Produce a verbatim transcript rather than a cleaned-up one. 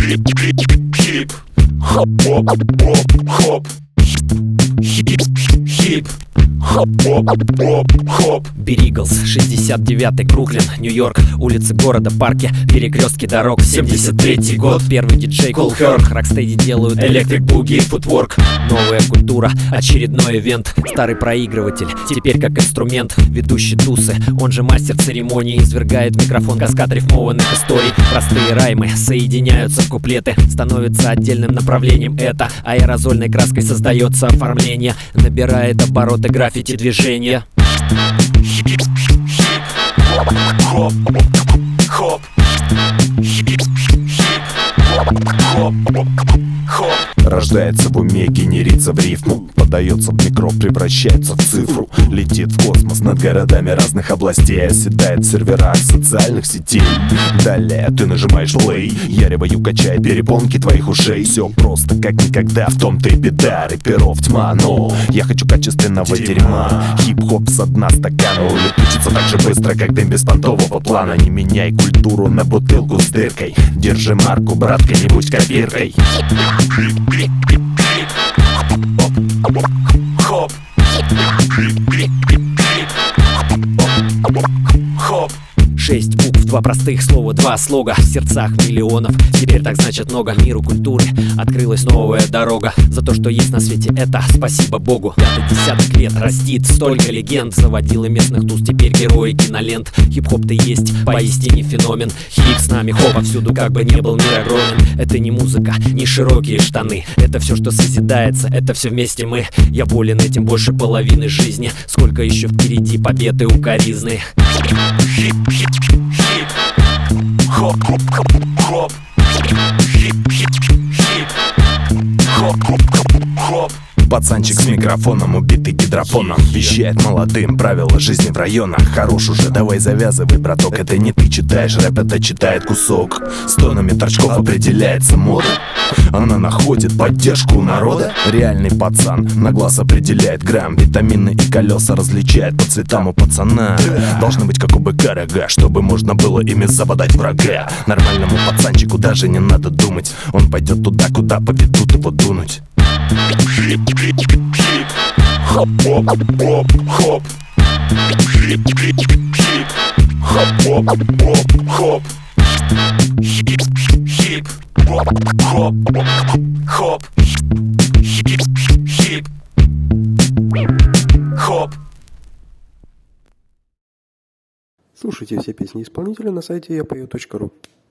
Хип, хоп, хоп, хоп, хоп. Хип, хип, хоп, хоп, хоп, хоп. Бириглс, шестьдесят девятый, Бруклин, Нью-Йорк. Улицы города, парки, перекрестки дорог. Семьдесят третий год, первый диджей Кол Херк. Рокстеди делают электрик, буги, футворк. Новая культура, очередной ивент. Старый проигрыватель, теперь как инструмент. Ведущий тусы, он же мастер церемонии. Извергает микрофон каскад рифмованных историй. Простые раймы соединяются в куплеты. Становится отдельным направлением это. Аэрозольной краской создается оформление. Набирает обороты граффити движения. Хип, хип, хоп, хоп. Хип, хип, хоп, хоп. Рождается в уме, генерится в рифму, подается в микро, превращается в цифру. Летит в космос над городами разных областей, оседает в серверах социальных сетей. Далее ты нажимаешь play, яревою качает перепонки твоих ушей. Все просто как никогда, в том-то и беда. Рэперов тьма, но я хочу качественного дерьма. Хип-хоп со дна стакана улетучится так же быстро, как дым без понтового плана. Не меняй культуру на бутылку с дыркой. Держи марку, братка, не будь копиркой. Хоп, хоп. Шесть букв, два простых слова, два слога в сердцах миллионов. Теперь так значит много. Миру культуры открылась новая дорога. За то, что есть на свете, это спасибо Богу. Пятый десяток лет растит столько легенд. Заводилы местных туз, теперь герои кинолент. Хип-хоп ты есть, поистине феномен. Хип с нами, хоп, повсюду, как бы не был мир огромен. Это не музыка, не широкие штаны. Это все, что созидается, это все вместе мы. Я болен этим больше половины жизни. Сколько еще впереди победы укоризны. Хип, хип, хип, хоп, хоп, хоп. Хип, хип, хип, хоп, хоп, хоп. Пацанчик с микрофоном, убитый гидрофоном, вещает молодым правила жизни в районах. Хорош уже, давай завязывай, браток. Это не ты читаешь рэп, это читает кусок. С тонами торчков определяется мода. Она находит поддержку у народа. Реальный пацан на глаз определяет грамм. Витамины и колеса различает по цветам у пацана. Должны быть как у быка рога, чтобы можно было ими забодать врага. Нормальному пацанчику даже не надо думать. Он пойдет туда, куда поведут его дунуть. Хип, хип, хип, хоп, хоп, хоп, хоп. Хип, хип, хип, хоп, хоп, хоп, хоп. Хип, хип, хоп, хоп, хоп. Хип, хип, хоп. Слушайте все песни исполнителя на сайте я пою точка ру.